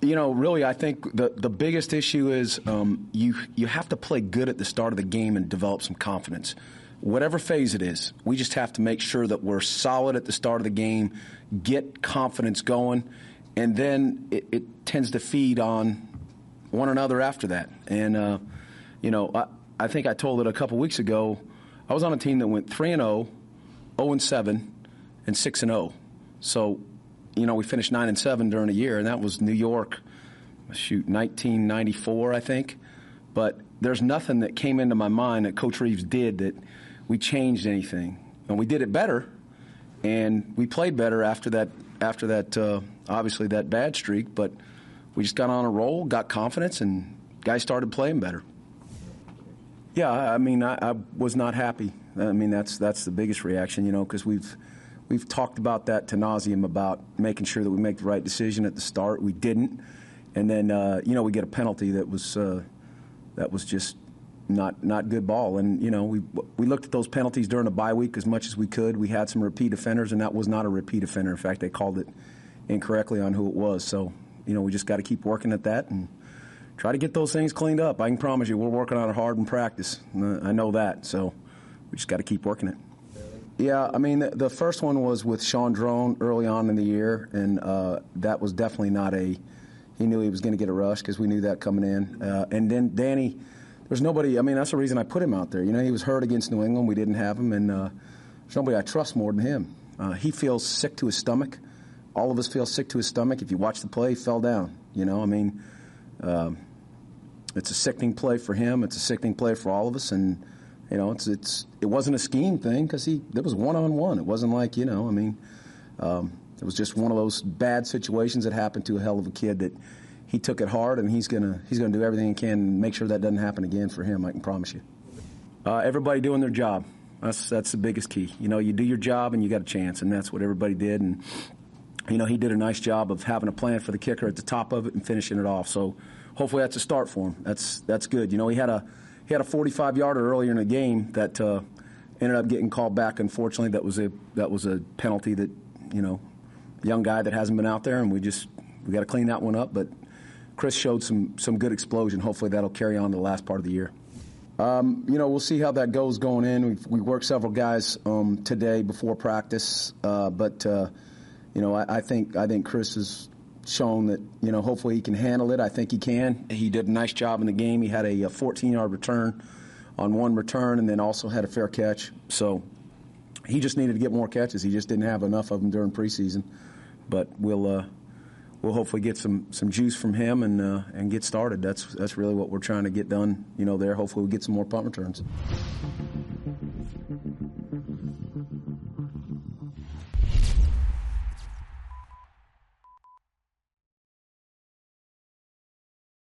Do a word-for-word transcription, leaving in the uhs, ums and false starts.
You know, really, I think the, the biggest issue is um, you you have to play good at the start of the game and develop some confidence. Whatever phase it is, we just have to make sure that we're solid at the start of the game, get confidence going, and then it, it tends to feed on one another after that. And, uh, you know, I, I think I told it a couple weeks ago, I was on a team that went three and oh, oh and seven, and six and oh. So, you know, we finished nine and seven during a year, and that was New York, shoot, nineteen ninety-four, I think. But there's nothing that came into my mind that Coach Reeves did that we changed anything. And we did it better, and we played better after that, after that uh, obviously that bad streak. But we just got on a roll, got confidence, and guys started playing better. Yeah, I mean, I, I was not happy. I mean, that's that's the biggest reaction, you know, because we've – We've talked about that to nauseam about making sure that we make the right decision at the start. We didn't, and then uh, you know we get a penalty that was uh, that was just not not good ball. And you know we we looked at those penalties during the bye week as much as we could. We had some repeat offenders, and that was not a repeat offender. In fact, they called it incorrectly on who it was. So you know we just got to keep working at that and try to get those things cleaned up. I can promise you, we're working on it hard in practice. I know that. So we just got to keep working it. Yeah, I mean, the, the first one was with Sean Drone early on in the year, and uh, that was definitely not a – he knew he was going to get a rush because we knew that coming in. Uh, and then Danny, there's nobody – I mean, that's the reason I put him out there. You know, he was hurt against New England. We didn't have him, and uh, there's nobody I trust more than him. Uh, he feels sick to his stomach. All of us feel sick to his stomach. If you watch the play, he fell down. You know, I mean, uh, it's a sickening play for him. It's a sickening play for all of us, and – You know, it's it's it wasn't a scheme thing because he it was one on one. It wasn't like you know. I mean, um, it was just one of those bad situations that happened to a hell of a kid that he took it hard, and he's gonna he's gonna do everything he can to make sure that doesn't happen again for him. I can promise you. Uh, everybody doing their job. That's that's the biggest key. You know, you do your job and you got a chance, and that's what everybody did. And you know, he did a nice job of having a plan for the kicker at the top of it and finishing it off. So hopefully that's a start for him. That's that's good. You know, he had a. He had a forty-five yarder earlier in the game that uh, ended up getting called back. Unfortunately, that was a that was a penalty that you know, young guy that hasn't been out there, and we just we got to clean that one up. But Chris showed some some good explosion. Hopefully, that'll carry on to the last part of the year. Um, you know, we'll see how that goes going in. We've, we worked several guys um, today before practice, uh, but uh, you know, I, I think I think Chris is. Shown that, you know, hopefully he can handle it. I think he can. He did a nice job in the game. He had a fourteen-yard return on one return and then also had a fair catch. So he just needed to get more catches. He just didn't have enough of them during preseason. But we'll uh, we'll hopefully get some, some juice from him and uh, and get started. That's that's really what we're trying to get done, you know, there. Hopefully we get some more punt returns.